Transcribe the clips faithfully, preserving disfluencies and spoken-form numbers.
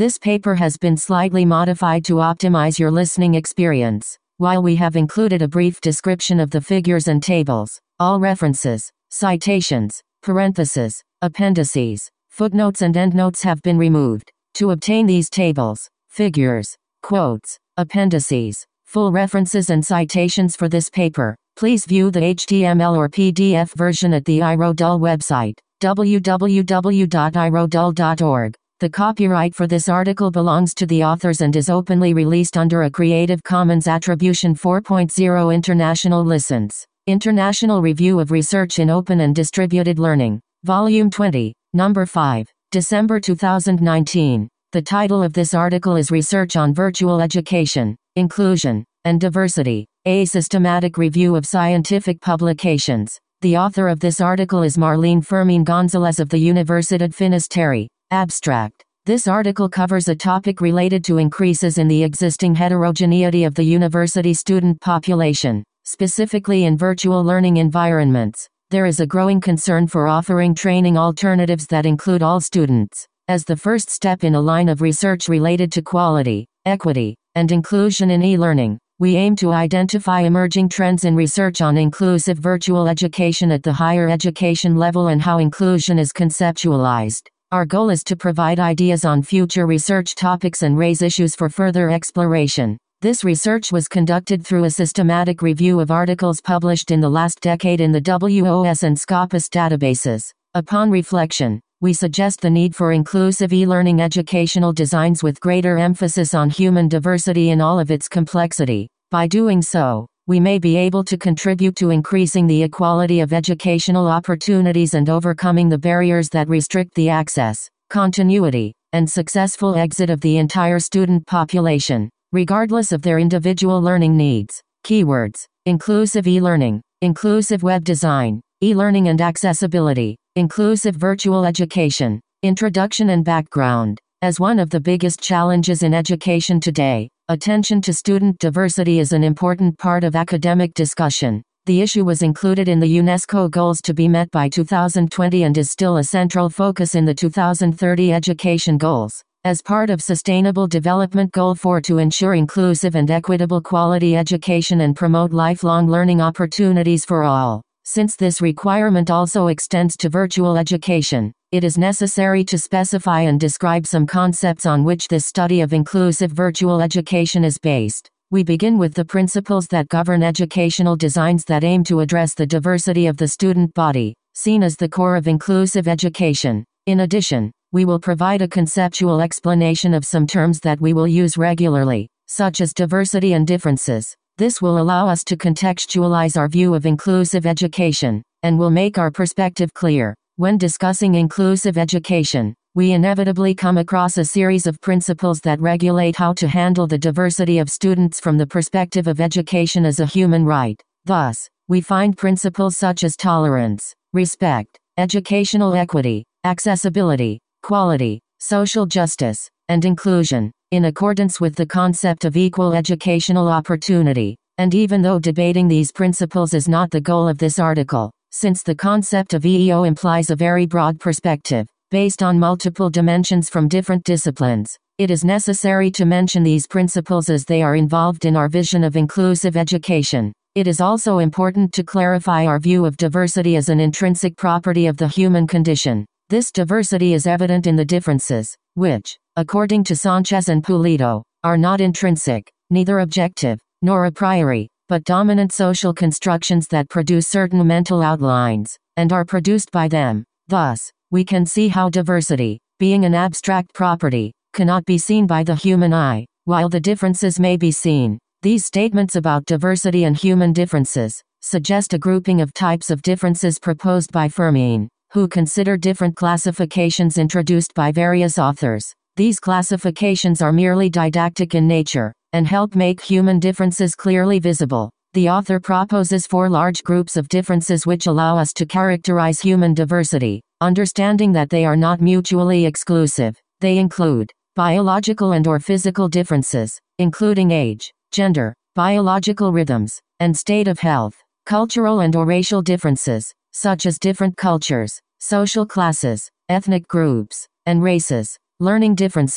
This paper has been slightly modified to optimize your listening experience. While we have included a brief description of the figures and tables, all references, citations, parentheses, appendices, footnotes and endnotes have been removed. To obtain these tables, figures, quotes, appendices, full references and citations for this paper, please view the H T M L or P D F version at the iRodul website, w w w dot i rodul dot org. The copyright for this article belongs to the authors and is openly released under a Creative Commons Attribution four point oh International License. International Review of Research in Open and Distributed Learning. Volume twenty, Number five, December two thousand nineteen. The title of this article is Research on Virtual Education, Inclusion, and Diversity, a Systematic Review of Scientific Publications. The author of this article is Marlene Fermin Gonzalez of the Universidad Finisterre. Abstract. This article covers a topic related to increases in the existing heterogeneity of the university student population, specifically in virtual learning environments. There is a growing concern for offering training alternatives that include all students. As the first step in a line of research related to quality, equity, and inclusion in e-learning, we aim to identify emerging trends in research on inclusive virtual education at the higher education level and how inclusion is conceptualized. Our goal is to provide ideas on future research topics and raise issues for further exploration. This research was conducted through a systematic review of articles published in the last decade in the W O S and Scopus databases. Upon reflection, we suggest the need for inclusive e-learning educational designs with greater emphasis on human diversity in all of its complexity. By doing so, we may be able to contribute to increasing the equality of educational opportunities and overcoming the barriers that restrict the access, continuity, and successful exit of the entire student population, regardless of their individual learning needs. Keywords: inclusive e-learning, inclusive web design, e-learning and accessibility, inclusive virtual education. Introduction and background. As one of the biggest challenges in education today, attention to student diversity is an important part of academic discussion. The issue was included in the UNESCO goals to be met by two thousand twenty and is still a central focus in the two thousand thirty education goals. As part of Sustainable Development Goal four to ensure inclusive and equitable quality education and promote lifelong learning opportunities for all. Since this requirement also extends to virtual education, it is necessary to specify and describe some concepts on which this study of inclusive virtual education is based. We begin with the principles that govern educational designs that aim to address the diversity of the student body, seen as the core of inclusive education. In addition, we will provide a conceptual explanation of some terms that we will use regularly, such as diversity and differences. This will allow us to contextualize our view of inclusive education, and will make our perspective clear. When discussing inclusive education, we inevitably come across a series of principles that regulate how to handle the diversity of students from the perspective of education as a human right. Thus, we find principles such as tolerance, respect, educational equity, accessibility, quality, social justice, and inclusion, in accordance with the concept of equal educational opportunity. And even though debating these principles is not the goal of this article, since the concept of E E O implies a very broad perspective, based on multiple dimensions from different disciplines, it is necessary to mention these principles as they are involved in our vision of inclusive education. It is also important to clarify our view of diversity as an intrinsic property of the human condition. This diversity is evident in the differences, which, according to Sanchez and Pulido, are not intrinsic, neither objective, nor a priori, but dominant social constructions that produce certain mental outlines, and are produced by them. Thus, we can see how diversity, being an abstract property, cannot be seen by the human eye, while the differences may be seen. These statements about diversity and human differences suggest a grouping of types of differences proposed by Fermin, who considered different classifications introduced by various authors. These classifications are merely didactic in nature, and help make human differences clearly visible. The author proposes four large groups of differences which allow us to characterize human diversity, understanding that they are not mutually exclusive. They include biological and or physical differences, including age, gender, biological rhythms, and state of health; cultural and or racial differences, such as different cultures, social classes, ethnic groups, and races; learning differences,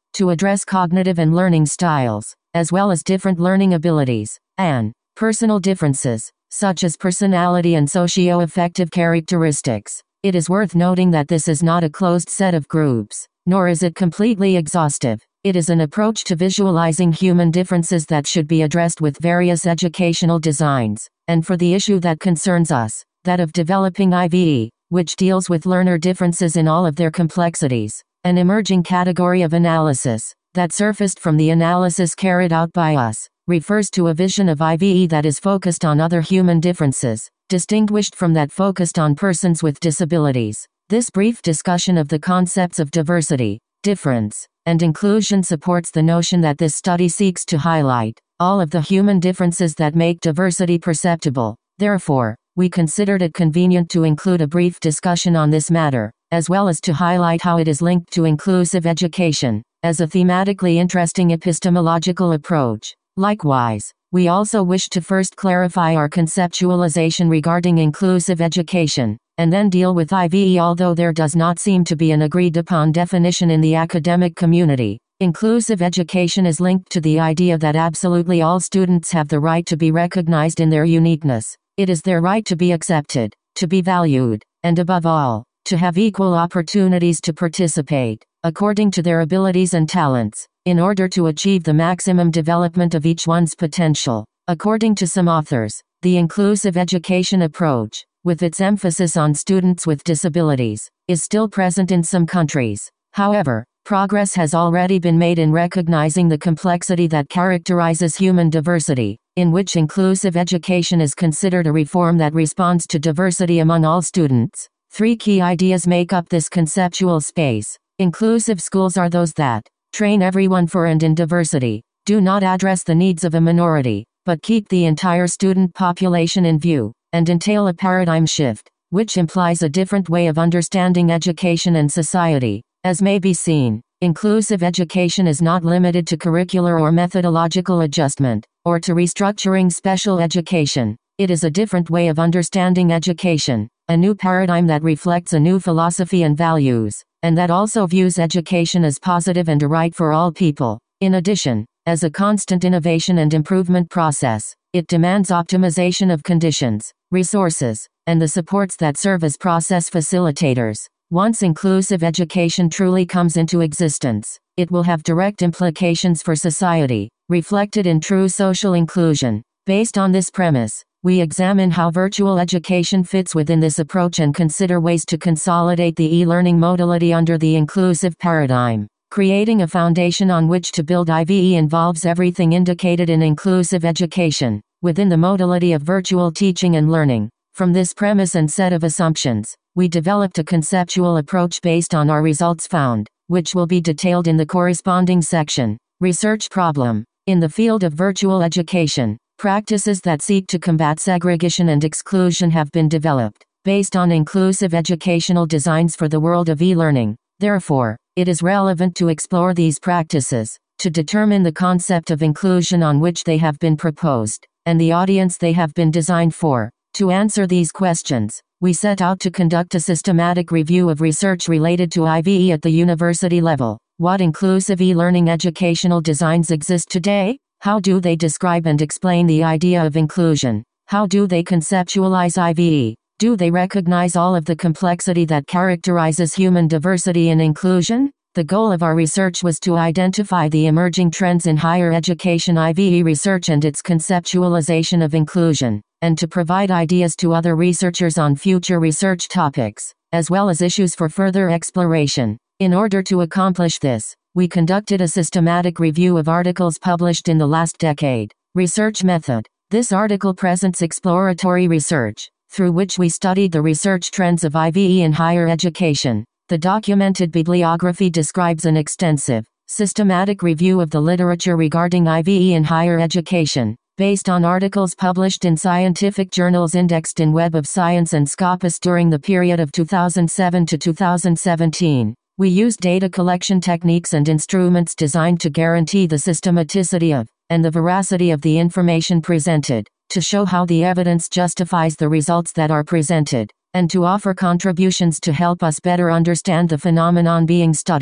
to address cognitive and learning styles, as well as different learning abilities, and personal differences, such as personality and socio-affective characteristics. It is worth noting that this is not a closed set of groups, nor is it completely exhaustive. It is an approach to visualizing human differences that should be addressed with various educational designs, and for the issue that concerns us, that of developing I V E, which deals with learner differences in all of their complexities, an emerging category of analysis, that surfaced from the analysis carried out by us, refers to a vision of I V E that is focused on other human differences, distinguished from that focused on persons with disabilities. This brief discussion of the concepts of diversity, difference, and inclusion supports the notion that this study seeks to highlight all of the human differences that make diversity perceptible. Therefore, we considered it convenient to include a brief discussion on this matter, as well as to highlight how it is linked to inclusive education, as a thematically interesting epistemological approach. Likewise, we also wish to first clarify our conceptualization regarding inclusive education, and then deal with I V E. Although there does not seem to be an agreed-upon definition in the academic community, inclusive education is linked to the idea that absolutely all students have the right to be recognized in their uniqueness. It is their right to be accepted, to be valued, and above all, to have equal opportunities to participate, according to their abilities and talents, in order to achieve the maximum development of each one's potential. According to some authors, the inclusive education approach, with its emphasis on students with disabilities, is still present in some countries. However, progress has already been made in recognizing the complexity that characterizes human diversity, in which inclusive education is considered a reform that responds to diversity among all students. Three key ideas make up this conceptual space. Inclusive schools are those that train everyone for and in diversity, do not address the needs of a minority, but keep the entire student population in view, and entail a paradigm shift, which implies a different way of understanding education and society. As may be seen, inclusive education is not limited to curricular or methodological adjustment, or to restructuring special education. It is a different way of understanding education, a new paradigm that reflects a new philosophy and values, and that also views education as positive and a right for all people. In addition, as a constant innovation and improvement process, it demands optimization of conditions, resources, and the supports that serve as process facilitators. Once inclusive education truly comes into existence, it will have direct implications for society, reflected in true social inclusion. Based on this premise, we examine how virtual education fits within this approach and consider ways to consolidate the e-learning modality under the inclusive paradigm. Creating a foundation on which to build I V E involves everything indicated in inclusive education, within the modality of virtual teaching and learning. From this premise and set of assumptions, we developed a conceptual approach based on our results found, which will be detailed in the corresponding section. Research problem. In the field of virtual education, practices that seek to combat segregation and exclusion have been developed, based on inclusive educational designs for the world of e-learning. Therefore, it is relevant to explore these practices, to determine the concept of inclusion on which they have been proposed, and the audience they have been designed for. To answer these questions, we set out to conduct a systematic review of research related to I V E at the university level. What inclusive e-learning educational designs exist today? How do they describe and explain the idea of inclusion? How do they conceptualize I V E? Do they recognize all of the complexity that characterizes human diversity and inclusion? The goal of our research was to identify the emerging trends in higher education I V E research and its conceptualization of inclusion, and to provide ideas to other researchers on future research topics, as well as issues for further exploration. In order to accomplish this, we conducted a systematic review of articles published in the last decade. Research method. This article presents exploratory research, through which we studied the research trends of I V E in higher education. The documented bibliography describes an extensive, systematic review of the literature regarding I V E in higher education, based on articles published in scientific journals indexed in Web of Science and Scopus during the period of two thousand seven to two thousand seventeen. We used data collection techniques and instruments designed to guarantee the systematicity of, and the veracity of the information presented, to show how the evidence justifies the results that are presented, and to offer contributions to help us better understand the phenomenon being studied.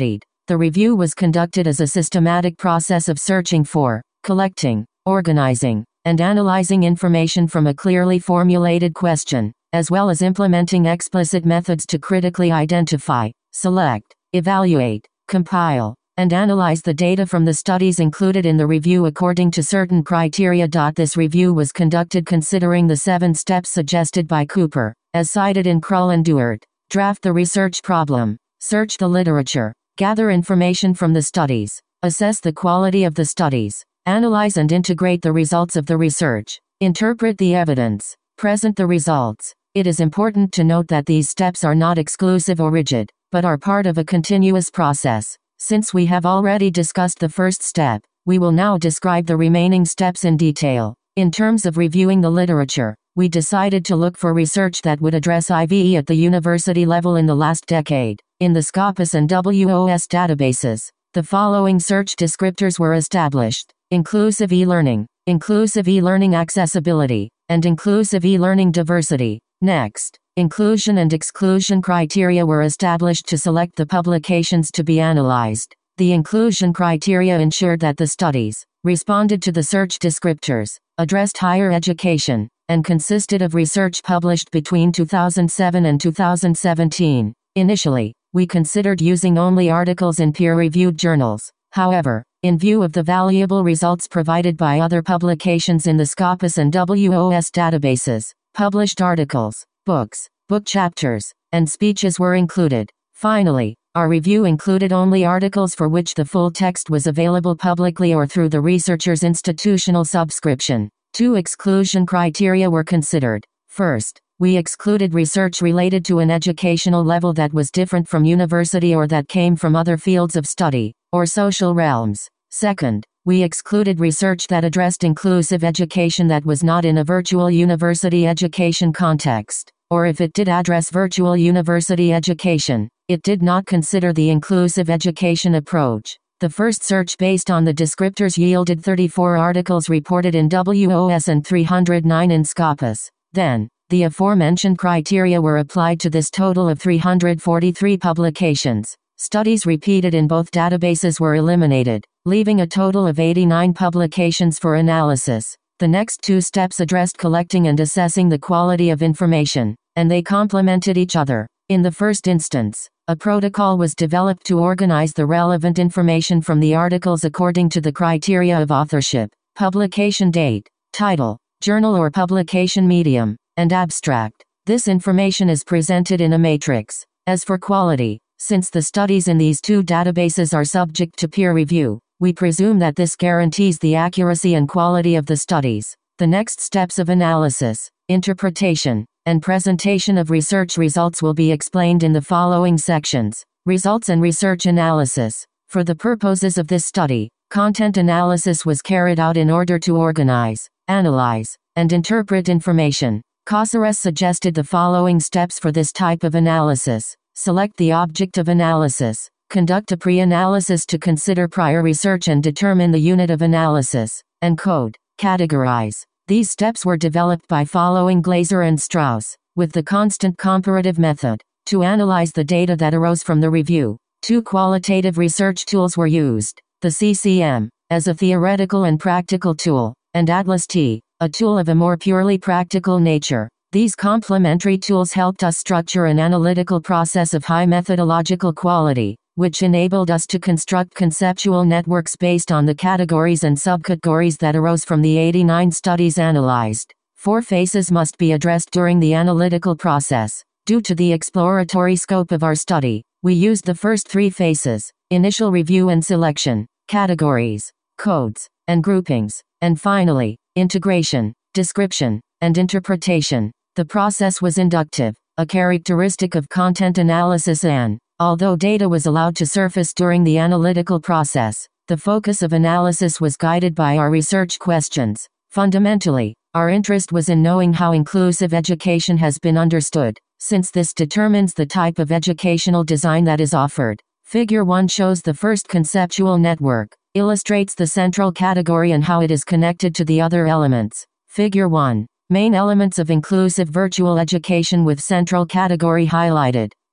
The review was conducted as a systematic process of searching for, collecting, organizing, and analyzing information from a clearly formulated question, as well as implementing explicit methods to critically identify, select, evaluate, compile, and analyze the data from the studies included in the review according to certain criteria. This review was conducted considering the seven steps suggested by Cooper, as cited in Krull and Duert. Draft the research problem, search the literature, gather information from the studies, assess the quality of the studies, analyze and integrate the results of the research, interpret the evidence, present the results. It is important to note that these steps are not exclusive or rigid, but are part of a continuous process. Since we have already discussed the first step, we will now describe the remaining steps in detail. In terms of reviewing the literature, we decided to look for research that would address I V E at the university level in the last decade. In the Scopus and W O S databases, the following search descriptors were established: inclusive e-learning, inclusive e-learning accessibility, and inclusive e-learning diversity. Next, inclusion and exclusion criteria were established to select the publications to be analyzed. The inclusion criteria ensured that the studies responded to the search descriptors, addressed higher education, and consisted of research published between two thousand seven and two thousand seventeen. Initially, we considered using only articles in peer-reviewed journals. However, in view of the valuable results provided by other publications in the Scopus and W O S databases, published articles, books, book chapters, and speeches were included. Finally, our review included only articles for which the full text was available publicly or through the researcher's institutional subscription. Two exclusion criteria were considered. First, we excluded research related to an educational level that was different from university or that came from other fields of study, or social realms. Second, we excluded research that addressed inclusive education that was not in a virtual university education context, or if it did address virtual university education, it did not consider the inclusive education approach. The first search based on the descriptors yielded thirty-four articles reported in W O S and three hundred nine in Scopus. Then, the aforementioned criteria were applied to this total of three hundred forty-three publications. Studies repeated in both databases were eliminated, leaving a total of eighty-nine publications for analysis. The next two steps addressed collecting and assessing the quality of information, and they complemented each other. In the first instance, a protocol was developed to organize the relevant information from the articles according to the criteria of authorship, publication date, title, journal or publication medium, and abstract. This information is presented in a matrix. As for quality, since the studies in these two databases are subject to peer review, we presume that this guarantees the accuracy and quality of the studies. The next steps of analysis, interpretation, and presentation of research results will be explained in the following sections. Results and research analysis. For the purposes of this study, content analysis was carried out in order to organize, analyze, and interpret information. Caceres suggested the following steps for this type of analysis. Select the object of analysis. Conduct a pre-analysis to consider prior research and determine the unit of analysis. Encode. Categorize. These steps were developed by following Glaser and Strauss, with the constant comparative method, to analyze the data that arose from the review. Two qualitative research tools were used, the C C M, as a theoretical and practical tool, and Atlas T, a tool of a more purely practical nature. These complementary tools helped us structure an analytical process of high methodological quality, which enabled us to construct conceptual networks based on the categories and subcategories that arose from the eighty-nine studies analyzed. Four phases must be addressed during the analytical process. Due to the exploratory scope of our study, we used the first three phases: initial review and selection, categories, codes, and groupings, and finally, integration, description, and interpretation. The process was inductive, a characteristic of content analysis, and, although data was allowed to surface during the analytical process, the focus of analysis was guided by our research questions. Fundamentally, our interest was in knowing how inclusive education has been understood, since this determines the type of educational design that is offered. Figure one shows the first conceptual network, illustrates the central category and how it is connected to the other elements. Figure one. Main elements of inclusive virtual education with central category highlighted.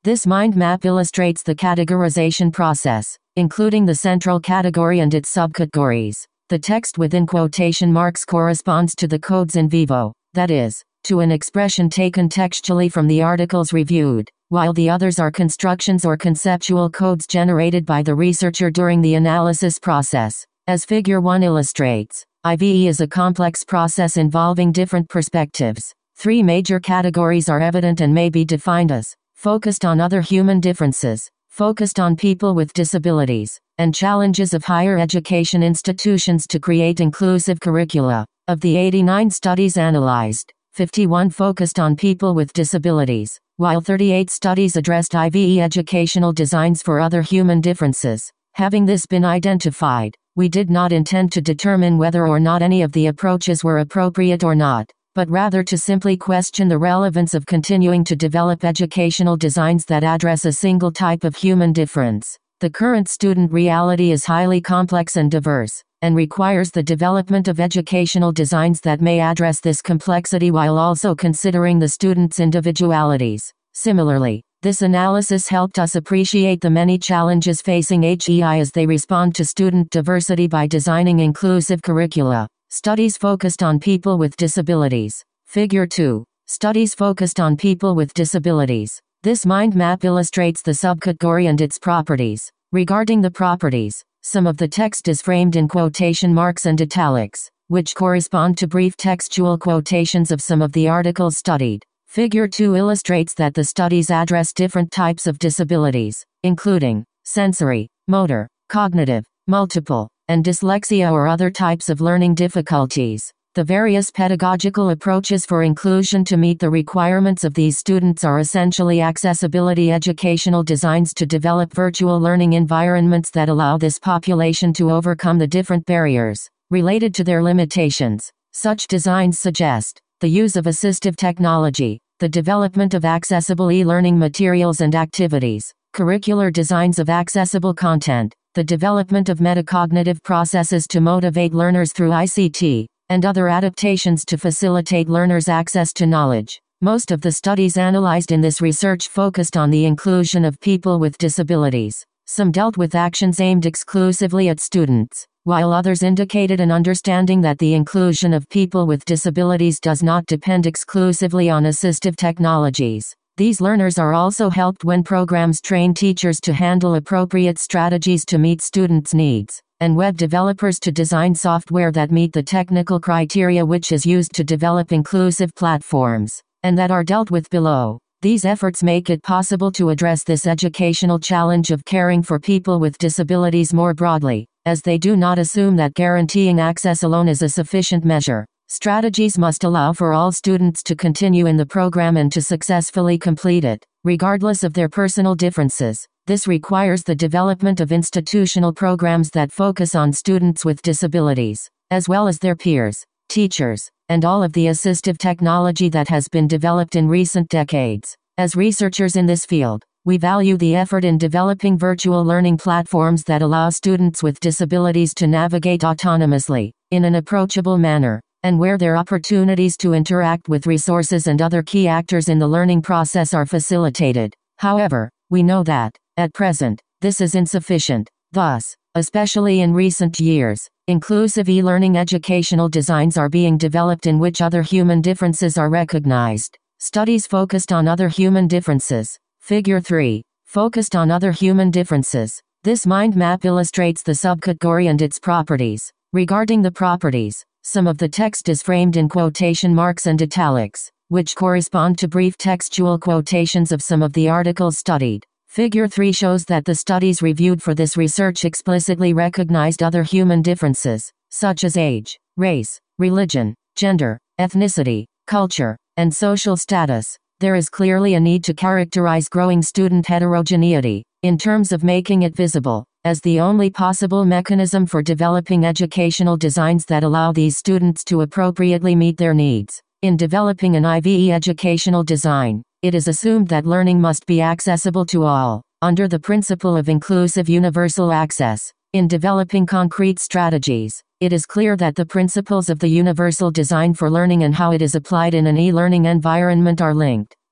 This mind map illustrates the categorization process, including the central category and its subcategories. The text within quotation marks corresponds to the codes in vivo, that is, to an expression taken textually from the articles reviewed, while the others are constructions or conceptual codes generated by the researcher during the analysis process. As Figure one illustrates, I V E is a complex process involving different perspectives. Three major categories are evident and may be defined as focused on other human differences, focused on people with disabilities, and challenges of higher education institutions to create inclusive curricula. Of the eighty-nine studies analyzed, fifty-one focused on people with disabilities, while thirty-eight studies addressed I V E educational designs for other human differences. Having this been identified, we did not intend to determine whether or not any of the approaches were appropriate or not, but rather to simply question the relevance of continuing to develop educational designs that address a single type of human difference. The current student reality is highly complex and diverse, and requires the development of educational designs that may address this complexity while also considering the students' individualities. Similarly, this analysis helped us appreciate the many challenges facing H E I as they respond to student diversity by designing inclusive curricula. Studies focused on people with disabilities. Figure two. Studies focused on people with disabilities. This mind map illustrates the subcategory and its properties. Regarding the properties, some of the text is framed in quotation marks and italics, which correspond to brief textual quotations of some of the articles studied. Figure two illustrates that the studies address different types of disabilities, including sensory, motor, cognitive, multiple, and dyslexia or other types of learning difficulties. The various pedagogical approaches for inclusion to meet the requirements of these students are essentially accessibility educational designs to develop virtual learning environments that allow this population to overcome the different barriers related to their limitations. Such designs suggest the use of assistive technology, the development of accessible e-learning materials and activities, curricular designs of accessible content, the development of metacognitive processes to motivate learners through I C T, and other adaptations to facilitate learners' access to knowledge. Most of the studies analyzed in this research focused on the inclusion of people with disabilities. Some dealt with actions aimed exclusively at students, while others indicated an understanding that the inclusion of people with disabilities does not depend exclusively on assistive technologies. These learners are also helped when programs train teachers to handle appropriate strategies to meet students' needs, and web developers to design software that meet the technical criteria which is used to develop inclusive platforms, and that are dealt with below. These efforts make it possible to address this educational challenge of caring for people with disabilities more broadly, as they do not assume that guaranteeing access alone is a sufficient measure. Strategies must allow for all students to continue in the program and to successfully complete it, regardless of their personal differences. This requires the development of institutional programs that focus on students with disabilities, as well as their peers, teachers, and all of the assistive technology that has been developed in recent decades. As researchers in this field, we value the effort in developing virtual learning platforms that allow students with disabilities to navigate autonomously, in an approachable manner, and where their opportunities to interact with resources and other key actors in the learning process are facilitated. However, we know that, at present, this is insufficient. Thus, especially in recent years, inclusive e-learning educational designs are being developed in which other human differences are recognized. Studies focused on other human differences. Figure three. Focused on other human differences. This mind map illustrates the subcategory and its properties. Regarding the properties, some of the text is framed in quotation marks and italics, which correspond to brief textual quotations of some of the articles studied. Figure three shows that the studies reviewed for this research explicitly recognized other human differences, such as age, race, religion, gender, ethnicity, culture, and social status. There is clearly a need to characterize growing student heterogeneity, in terms of making it visible, as the only possible mechanism for developing educational designs that allow these students to appropriately meet their needs. In developing an I V E educational design, it is assumed that learning must be accessible to all, under the principle of inclusive universal access. In developing concrete strategies, it is clear that the principles of the universal design for learning and how it is applied in an e-learning environment are linked.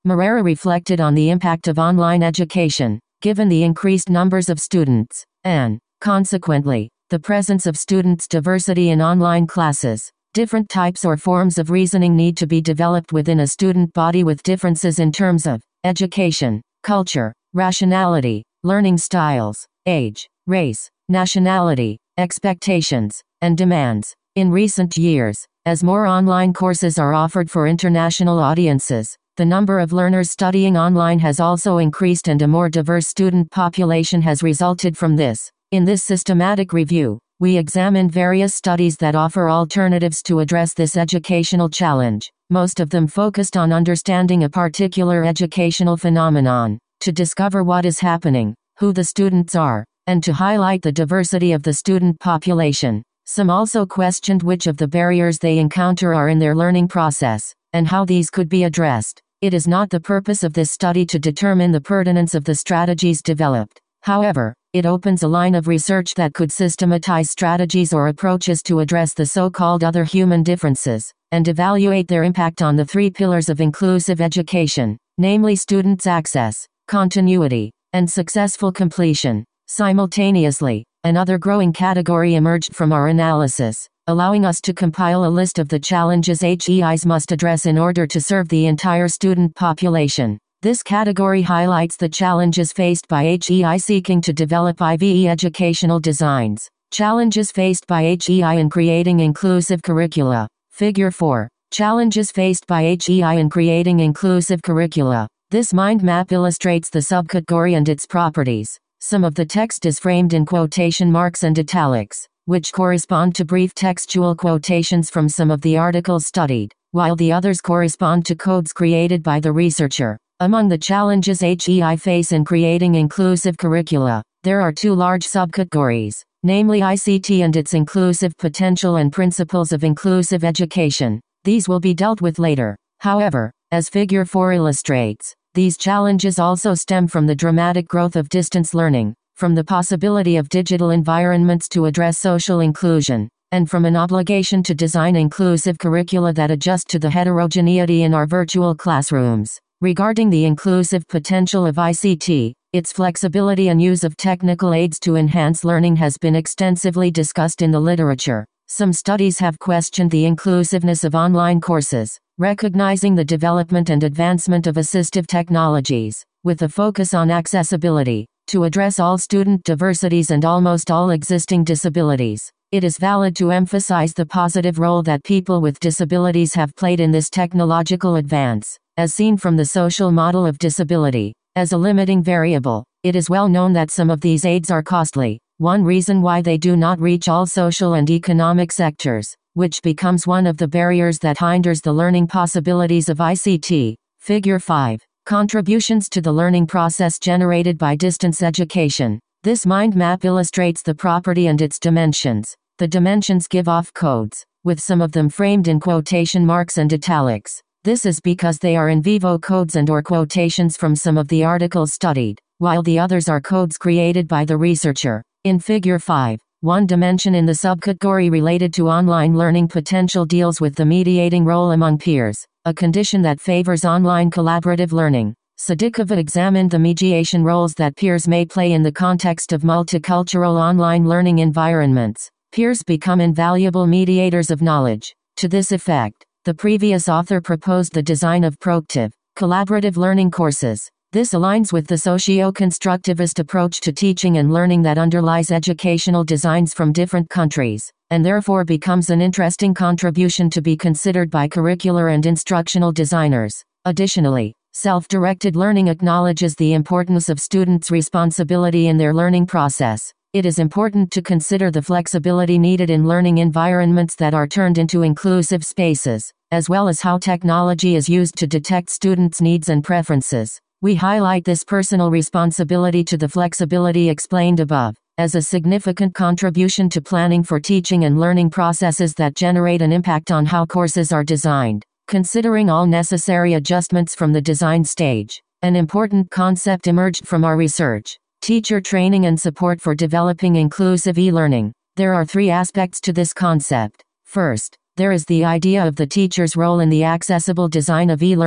Moreira reflected on the impact of online education, given the increased numbers of students, and, consequently, the presence of students' diversity in online classes. Different types or forms of reasoning need to be developed within a student body with differences in terms of education, culture, rationality, learning styles, age, race, nationality, expectations, and demands. In recent years, as more online courses are offered for international audiences, the number of learners studying online has also increased and a more diverse student population has resulted from this. In this systematic review, we examined various studies that offer alternatives to address this educational challenge, most of them focused on understanding a particular educational phenomenon, to discover what is happening, who the students are, and to highlight the diversity of the student population. Some also questioned which of the barriers they encounter are in their learning process, and how these could be addressed. It is not the purpose of this study to determine the pertinence of the strategies developed. However, it opens a line of research that could systematize strategies or approaches to address the so-called other human differences, and evaluate their impact on the three pillars of inclusive education, namely students' access, continuity, and successful completion. Simultaneously, another growing category emerged from our analysis, allowing us to compile a list of the challenges H E Is must address in order to serve the entire student population. This category highlights the challenges faced by H E I seeking to develop I V E educational designs. Challenges faced by H E I in creating inclusive curricula. Figure four. Challenges faced by H E I in creating inclusive curricula. This mind map illustrates the subcategory and its properties. Some of the text is framed in quotation marks and italics, which correspond to brief textual quotations from some of the articles studied, while the others correspond to codes created by the researcher. Among the challenges H E I face in creating inclusive curricula, there are two large subcategories, namely I C T and its inclusive potential and principles of inclusive education. These will be dealt with later. However, as Figure four illustrates, these challenges also stem from the dramatic growth of distance learning, from the possibility of digital environments to address social inclusion, and from an obligation to design inclusive curricula that adjust to the heterogeneity in our virtual classrooms. Regarding the inclusive potential of I C T, its flexibility and use of technical aids to enhance learning has been extensively discussed in the literature. Some studies have questioned the inclusiveness of online courses, recognizing the development and advancement of assistive technologies, with a focus on accessibility, to address all student diversities and almost all existing disabilities. It is valid to emphasize the positive role that people with disabilities have played in this technological advance, as seen from the social model of disability. As a limiting variable, it is well known that some of these aids are costly, one reason why they do not reach all social and economic sectors, which becomes one of the barriers that hinders the learning possibilities of I C T. Figure five. Contributions to the learning process generated by distance education. This mind map illustrates the property and its dimensions. The dimensions give off codes, with some of them framed in quotation marks and italics. This is because they are in vivo codes and or quotations from some of the articles studied, while the others are codes created by the researcher. In Figure five, one dimension in the subcategory related to online learning potential deals with the mediating role among peers, a condition that favors online collaborative learning. Sadikova examined the mediation roles that peers may play in the context of multicultural online learning environments. Peers become invaluable mediators of knowledge. To this effect, the previous author proposed the design of proactive, collaborative learning courses. This aligns with the socio-constructivist approach to teaching and learning that underlies educational designs from different countries, and therefore becomes an interesting contribution to be considered by curricular and instructional designers. Additionally, self-directed learning acknowledges the importance of students' responsibility in their learning process. It is important to consider the flexibility needed in learning environments that are turned into inclusive spaces, as well as how technology is used to detect students' needs and preferences. We highlight this personal responsibility to the flexibility explained above, as a significant contribution to planning for teaching and learning processes that generate an impact on how courses are designed. Considering all necessary adjustments from the design stage, an important concept emerged from our research: teacher training and support for developing inclusive e-learning. There are three aspects to this concept. First, there is the idea of the teacher's role in the accessible design of e-learning.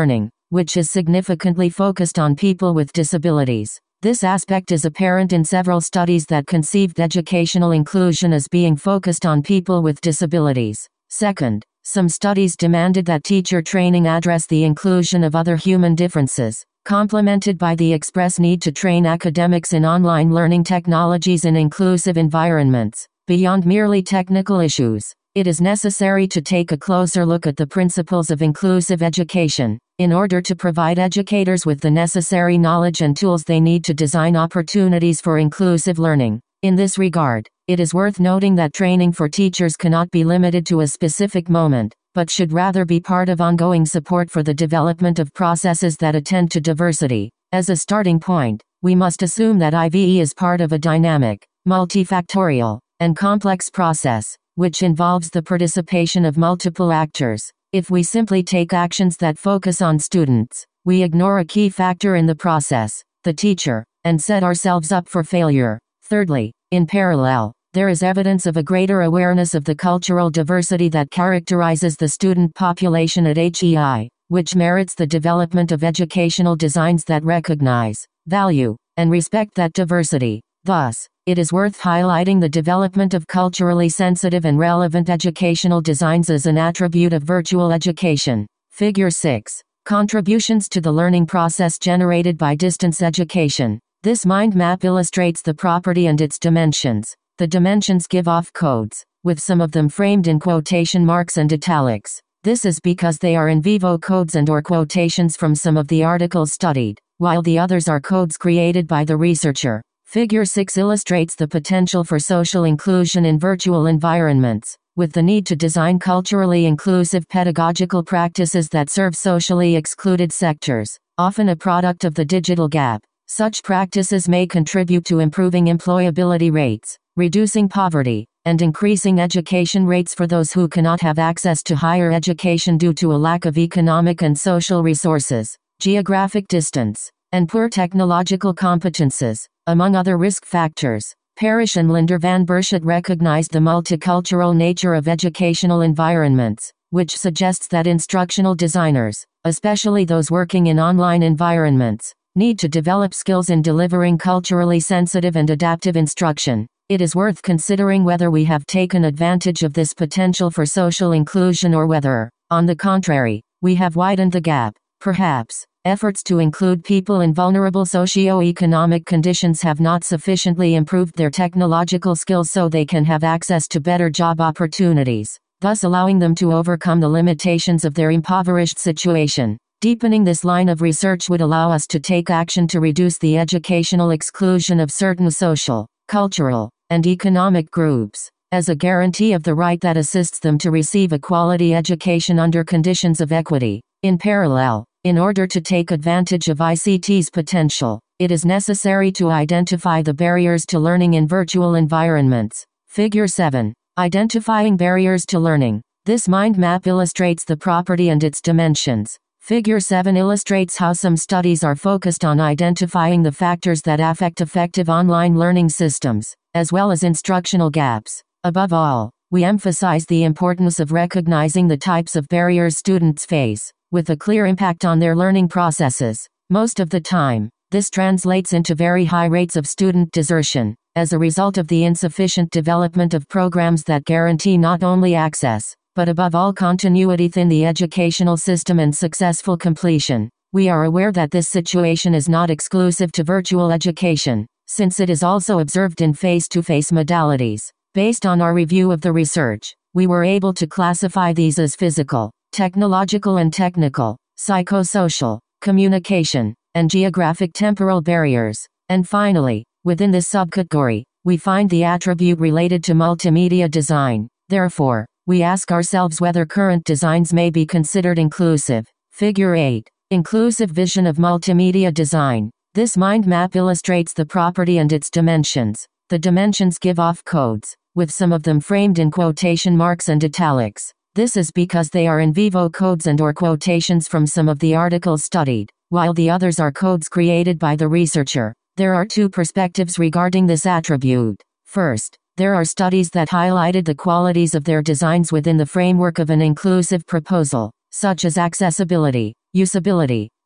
which is significantly focused on people with disabilities. This aspect is apparent in several studies that conceived educational inclusion as being focused on people with disabilities. Second, some studies demanded that teacher training address the inclusion of other human differences, complemented by the express need to train academics in online learning technologies in inclusive environments. Beyond merely technical issues, it is necessary to take a closer look at the principles of inclusive education, in order to provide educators with the necessary knowledge and tools they need to design opportunities for inclusive learning. In this regard, it is worth noting that training for teachers cannot be limited to a specific moment, but should rather be part of ongoing support for the development of processes that attend to diversity. As a starting point, we must assume that I V E is part of a dynamic, multifactorial, and complex process, which involves the participation of multiple actors. If we simply take actions that focus on students, we ignore a key factor in the process, the teacher, and set ourselves up for failure. Thirdly, in parallel, there is evidence of a greater awareness of the cultural diversity that characterizes the student population at H E I, which merits the development of educational designs that recognize, value, and respect that diversity. Thus, it is worth highlighting the development of culturally sensitive and relevant educational designs as an attribute of virtual education. Figure six. Contributions to the learning process generated by distance education. This mind map illustrates the property and its dimensions. The dimensions give off codes, with some of them framed in quotation marks and italics. This is because they are in vivo codes and or quotations from some of the articles studied, while the others are codes created by the researcher. Figure six illustrates the potential for social inclusion in virtual environments, with the need to design culturally inclusive pedagogical practices that serve socially excluded sectors, often a product of the digital gap. Such practices may contribute to improving employability rates, reducing poverty, and increasing education rates for those who cannot have access to higher education due to a lack of economic and social resources, geographic distance, and poor technological competences, among other risk factors. Parrish and Linder van Bershet recognized the multicultural nature of educational environments, which suggests that instructional designers, especially those working in online environments, need to develop skills in delivering culturally sensitive and adaptive instruction. It is worth considering whether we have taken advantage of this potential for social inclusion or whether, on the contrary, we have widened the gap. Perhaps, efforts to include people in vulnerable socio-economic conditions have not sufficiently improved their technological skills so they can have access to better job opportunities, thus allowing them to overcome the limitations of their impoverished situation. Deepening this line of research would allow us to take action to reduce the educational exclusion of certain social, cultural, and economic groups, as a guarantee of the right that assists them to receive a quality education under conditions of equity. In parallel, in order to take advantage of I C T's potential, it is necessary to identify the barriers to learning in virtual environments. Figure seven. Identifying barriers to learning. This mind map illustrates the property and its dimensions. Figure seven illustrates how some studies are focused on identifying the factors that affect effective online learning systems, as well as instructional gaps. Above all, we emphasize the importance of recognizing the types of barriers students face, with a clear impact on their learning processes. Most of the time, this translates into very high rates of student desertion, as a result of the insufficient development of programs that guarantee not only access, but above all continuity within the educational system and successful completion. We are aware that this situation is not exclusive to virtual education, since it is also observed in face-to-face modalities. Based on our review of the research, we were able to classify these as physical, technological and technical, psychosocial, communication, and geographic temporal barriers. And finally, within this subcategory, we find the attribute related to multimedia design. Therefore, we ask ourselves whether current designs may be considered inclusive. Figure eight. Inclusive vision of multimedia design. This mind map illustrates the property and its dimensions. The dimensions give off codes, with some of them framed in quotation marks and italics. This is because they are in vivo codes and or quotations from some of the articles studied, while the others are codes created by the researcher. There are two perspectives regarding this attribute. First, there are studies that highlighted the qualities of their designs within the framework of an inclusive proposal, such as accessibility, usability,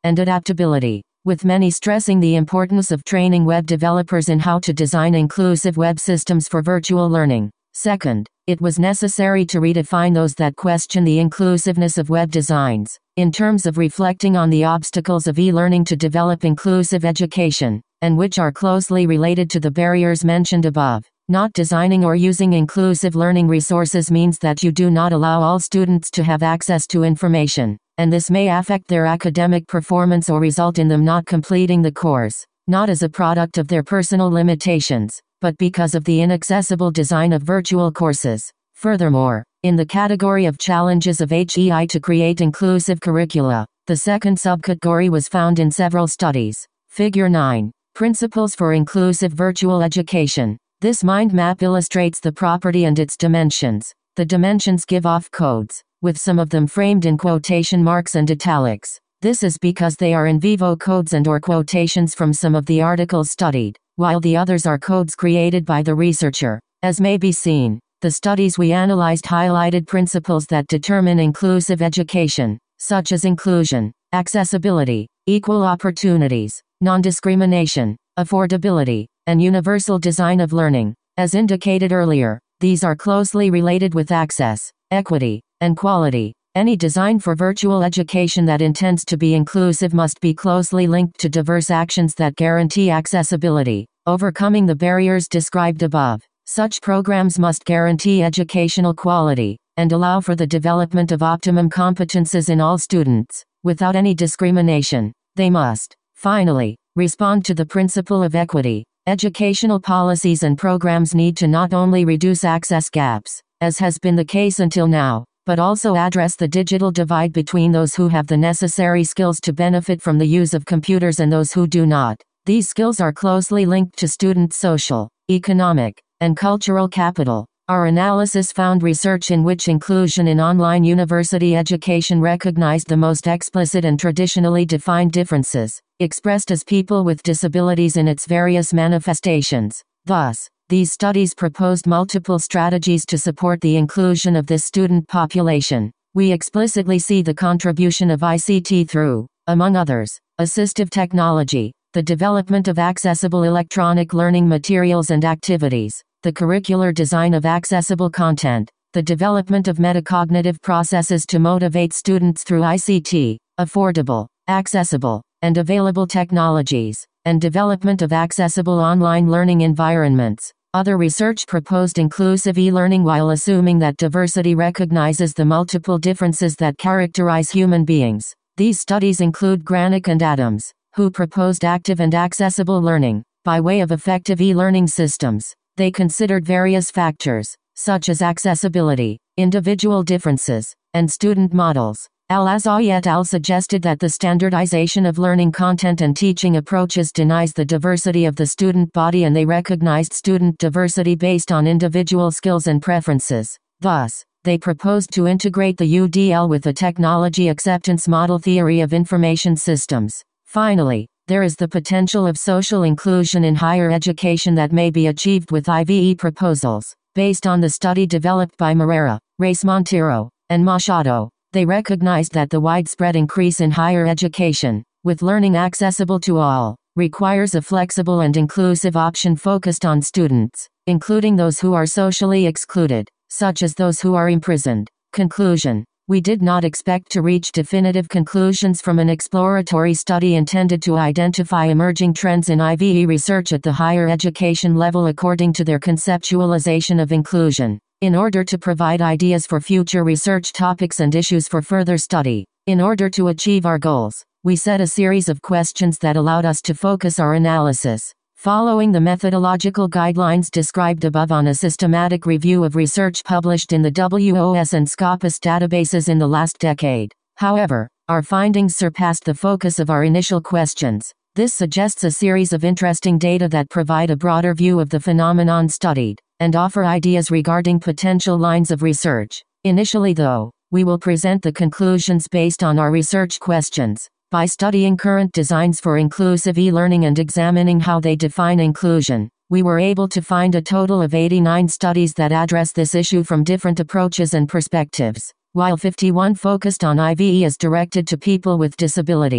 and adaptability, with many stressing the importance of training web developers in how to design inclusive web systems for virtual learning. Second, it was necessary to redefine those that question the inclusiveness of web designs, in terms of reflecting on the obstacles of e-learning to develop inclusive education, and which are closely related to the barriers mentioned above. Not designing or using inclusive learning resources means that you do not allow all students to have access to information, and this may affect their academic performance or result in them not completing the course, not as a product of their personal limitations, but because of the inaccessible design of virtual courses. Furthermore, in the category of challenges of H E I to create inclusive curricula, the second subcategory was found in several studies. Figure nine. Principles for Inclusive Virtual Education. This mind map illustrates the property and its dimensions. The dimensions give off codes, with some of them framed in quotation marks and italics. This is because they are in vivo codes and or quotations from some of the articles studied, while the others are codes created by the researcher. As may be seen, the studies we analyzed highlighted principles that determine inclusive education, such as inclusion, accessibility, equal opportunities, non-discrimination, affordability, and universal design of learning. As indicated earlier, these are closely related with access, equity, and quality. Any design for virtual education that intends to be inclusive must be closely linked to diverse actions that guarantee accessibility, overcoming the barriers described above. Such programs must guarantee educational quality, and allow for the development of optimum competences in all students, without any discrimination. They must, finally, respond to the principle of equity. Educational policies and programs need to not only reduce access gaps, as has been the case until now, but also address the digital divide between those who have the necessary skills to benefit from the use of computers and those who do not. These skills are closely linked to students' social, economic, and cultural capital. Our analysis found research in which inclusion in online university education recognized the most explicit and traditionally defined differences, expressed as people with disabilities in its various manifestations. Thus, these studies proposed multiple strategies to support the inclusion of this student population. We explicitly see the contribution of I C T through, among others, assistive technology, the development of accessible electronic learning materials and activities, the curricular design of accessible content, the development of metacognitive processes to motivate students through I C T, affordable, accessible, and available technologies, and development of accessible online learning environments. Other research proposed inclusive e-learning while assuming that diversity recognizes the multiple differences that characterize human beings. These studies include Granick and Adams, who proposed active and accessible learning, by way of effective e-learning systems. They considered various factors, such as accessibility, individual differences, and student models. Al-Azai et al. Suggested that the standardization of learning content and teaching approaches denies the diversity of the student body, and they recognized student diversity based on individual skills and preferences. Thus, they proposed to integrate the U D L with the technology acceptance model theory of information systems. Finally, there is the potential of social inclusion in higher education that may be achieved with I V E proposals. Based on the study developed by Moreira, Reis Monteiro, and Machado, they recognized that the widespread increase in higher education, with learning accessible to all, requires a flexible and inclusive option focused on students, including those who are socially excluded, such as those who are imprisoned. Conclusion. We did not expect to reach definitive conclusions from an exploratory study intended to identify emerging trends in I V E research at the higher education level according to their conceptualization of inclusion. In order to provide ideas for future research topics and issues for further study, in order to achieve our goals, we set a series of questions that allowed us to focus our analysis. Following the methodological guidelines described above on a systematic review of research published in the W O S and Scopus databases in the last decade. However, our findings surpassed the focus of our initial questions. This suggests a series of interesting data that provide a broader view of the phenomenon studied, and offer ideas regarding potential lines of research. Initially though, we will present the conclusions based on our research questions. By studying current designs for inclusive e-learning and examining how they define inclusion, we were able to find a total of eighty-nine studies that address this issue from different approaches and perspectives, while fifty-one focused on I V E as directed to people with disabilities.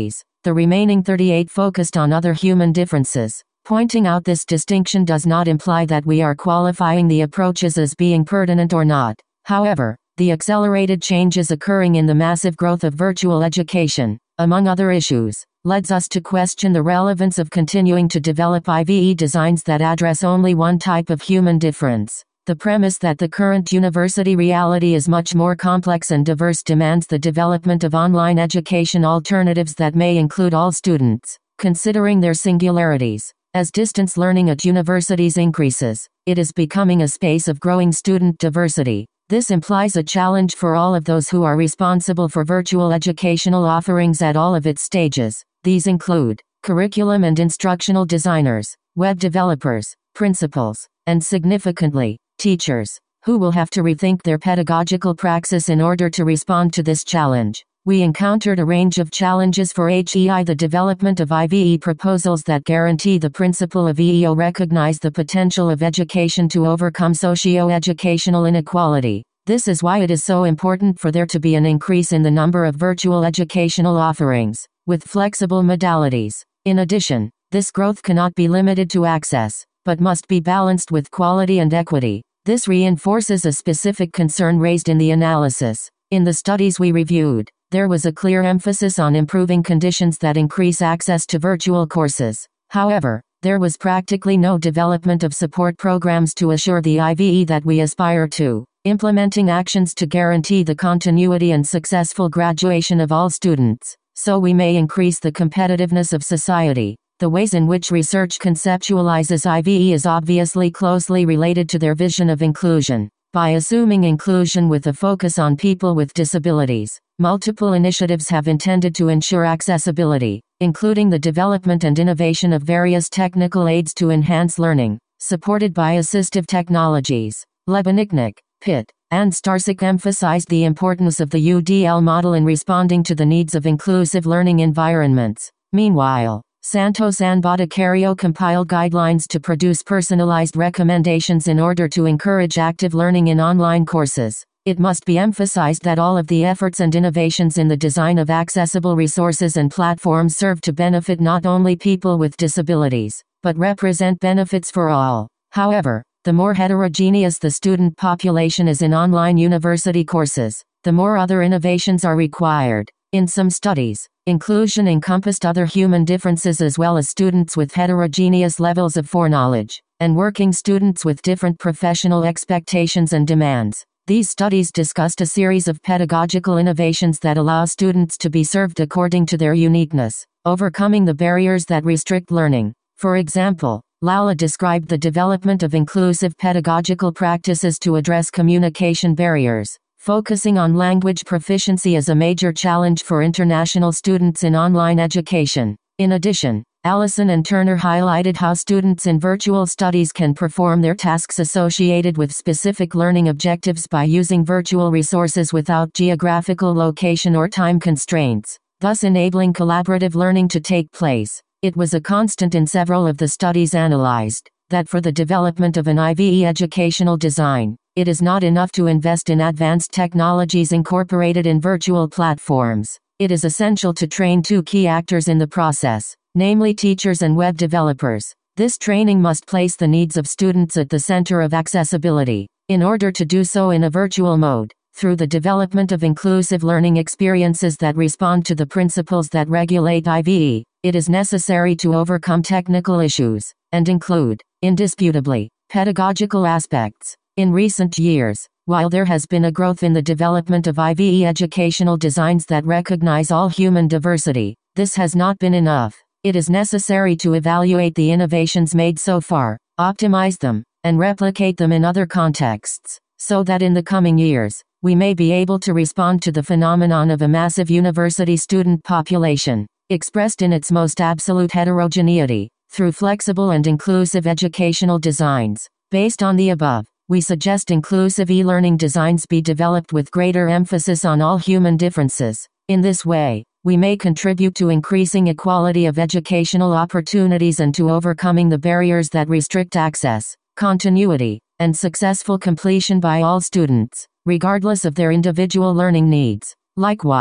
The remaining thirty-eight focused on other human differences. Pointing out this distinction does not imply that we are qualifying the approaches as being pertinent or not. However, the accelerated changes occurring in the massive growth of virtual education, among other issues, leads us to question the relevance of continuing to develop I V E designs that address only one type of human difference. The premise that the current university reality is much more complex and diverse demands the development of online education alternatives that may include all students, considering their singularities. As distance learning at universities increases, it is becoming a space of growing student diversity. This implies a challenge for all of those who are responsible for virtual educational offerings at all of its stages. These include curriculum and instructional designers, web developers, principals, and significantly, teachers, who will have to rethink their pedagogical praxis in order to respond to this challenge. We encountered a range of challenges for H E I. The development of I V E proposals that guarantee the principle of E E O recognize the potential of education to overcome socio-educational inequality. This is why it is so important for there to be an increase in the number of virtual educational offerings, with flexible modalities. In addition, this growth cannot be limited to access, but must be balanced with quality and equity. This reinforces a specific concern raised in the analysis. In the studies we reviewed, there was a clear emphasis on improving conditions that increase access to virtual courses. However, there was practically no development of support programs to assure the I V E that we aspire to, implementing actions to guarantee the continuity and successful graduation of all students, so we may increase the competitiveness of society. The ways in which research conceptualizes I V E is obviously closely related to their vision of inclusion. By assuming inclusion with a focus on people with disabilities, multiple initiatives have intended to ensure accessibility, including the development and innovation of various technical aids to enhance learning, supported by assistive technologies. Lebenichnik, Pitt, and Starsick emphasized the importance of the U D L model in responding to the needs of inclusive learning environments. Meanwhile, Santos and Boticario compiled guidelines to produce personalized recommendations in order to encourage active learning in online courses. It must be emphasized that all of the efforts and innovations in the design of accessible resources and platforms serve to benefit not only people with disabilities, but represent benefits for all. However, the more heterogeneous the student population is in online university courses, the more other innovations are required. In some studies, inclusion encompassed other human differences as well as students with heterogeneous levels of foreknowledge, and working students with different professional expectations and demands. These studies discussed a series of pedagogical innovations that allow students to be served according to their uniqueness, overcoming the barriers that restrict learning. For example, Lala described the development of inclusive pedagogical practices to address communication barriers, focusing on language proficiency as a major challenge for international students in online education. In addition, Allison and Turner highlighted how students in virtual studies can perform their tasks associated with specific learning objectives by using virtual resources without geographical location or time constraints, thus enabling collaborative learning to take place. It was a constant in several of the studies analyzed, that for the development of an I V E educational design, it is not enough to invest in advanced technologies incorporated in virtual platforms. It is essential to train two key actors in the process, namely teachers and web developers. This training must place the needs of students at the center of accessibility. In order to do so in a virtual mode, through the development of inclusive learning experiences that respond to the principles that regulate I V E, it is necessary to overcome technical issues, and include, indisputably, pedagogical aspects. In recent years, while there has been a growth in the development of I V E educational designs that recognize all human diversity, this has not been enough. It is necessary to evaluate the innovations made so far, optimize them, and replicate them in other contexts, so that in the coming years, we may be able to respond to the phenomenon of a massive university student population, expressed in its most absolute heterogeneity, through flexible and inclusive educational designs. Based on the above, we suggest inclusive e-learning designs be developed with greater emphasis on all human differences. In this way, we may contribute to increasing equality of educational opportunities and to overcoming the barriers that restrict access, continuity, and successful completion by all students, regardless of their individual learning needs. Likewise,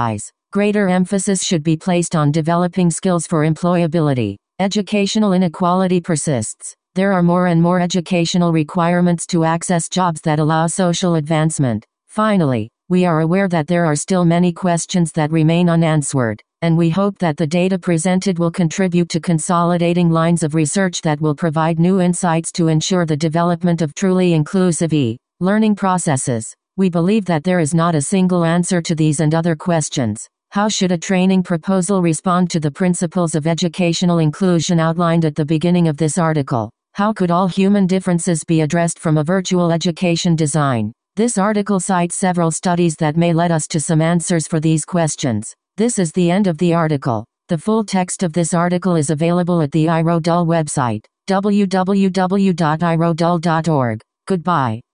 Greater emphasis should be placed on developing skills for employability. Educational inequality persists. There are more and more educational requirements to access jobs that allow social advancement. Finally, we are aware that there are still many questions that remain unanswered, and we hope that the data presented will contribute to consolidating lines of research that will provide new insights to ensure the development of truly inclusive e-learning processes. We believe that there is not a single answer to these and other questions. How should a training proposal respond to the principles of educational inclusion outlined at the beginning of this article? How could all human differences be addressed from a virtual education design? This article cites several studies that may lead us to some answers for these questions. This is the end of the article. The full text of this article is available at the iRodul website, w w w dot i rodul dot org. Goodbye.